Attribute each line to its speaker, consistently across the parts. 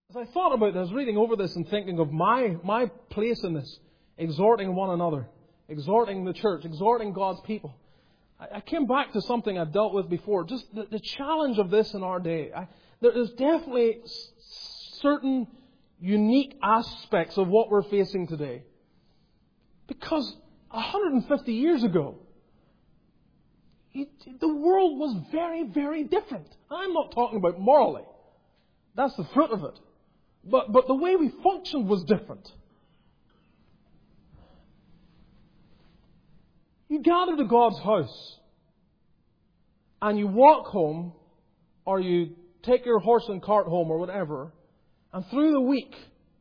Speaker 1: As I thought about this, reading over this and thinking of my place in this, exhorting one another, exhorting the church, exhorting God's people, I came back to something I've dealt with before, just the challenge of this in our day. There is definitely certain unique aspects of what we're facing today. Because 150 years ago, the world was very, very different. I'm not talking about morally. That's the fruit of it. But the way we functioned was different. You gather to God's house and you walk home, or you take your horse and cart home or whatever, and through the week,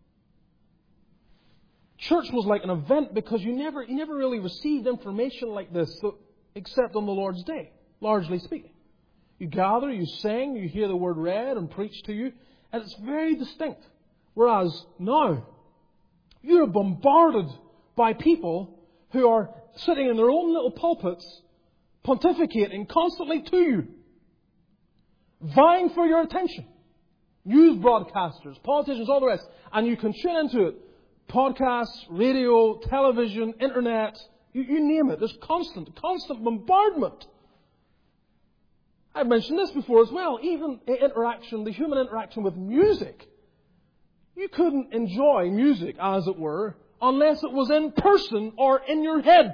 Speaker 1: church was like an event because you never really received information like this except on the Lord's Day, largely speaking. You gather, you sing, you hear the word read and preached to you, and it's very distinct. Whereas now, you're bombarded by people who are sitting in their own little pulpits, pontificating constantly to you, vying for your attention. News broadcasters, politicians, all the rest. And you can tune into it. Podcasts, radio, television, internet, you name it. There's constant bombardment. I've mentioned this before as well. Even the human interaction with music. You couldn't enjoy music, as it were, unless it was in person or in your head.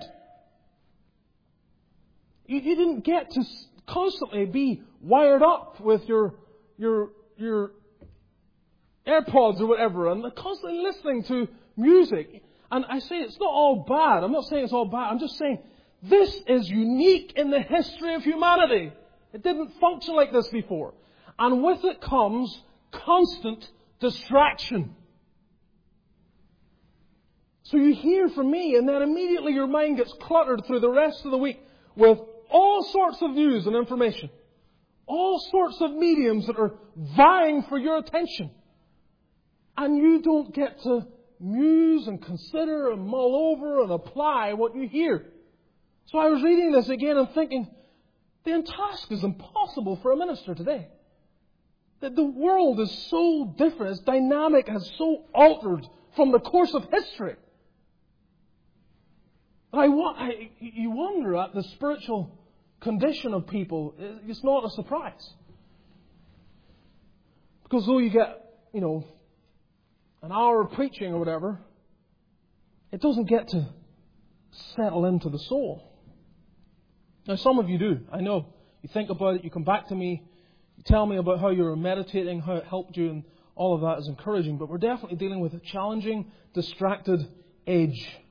Speaker 1: You didn't get to constantly be wired up with your AirPods or whatever and constantly listening to music. And I say it's not all bad. I'm not saying it's all bad. I'm just saying this is unique in the history of humanity. It didn't function like this before. And with it comes constant distraction. So you hear from me, and then immediately your mind gets cluttered through the rest of the week with all sorts of news and information. All sorts of mediums that are vying for your attention. And you don't get to muse and consider and mull over and apply what you hear. So I was reading this again and thinking, the task is impossible for a minister today. That the world is so different, it's dynamic, has so altered from the course of history. You wonder at the spiritual condition of people. It's not a surprise. Because though you get, an hour of preaching or whatever, it doesn't get to settle into the soul. Now, some of you do. I know. You think about it, you come back to me, you tell me about how you're meditating, how it helped you, and all of that is encouraging. But we're definitely dealing with a challenging, distracted age.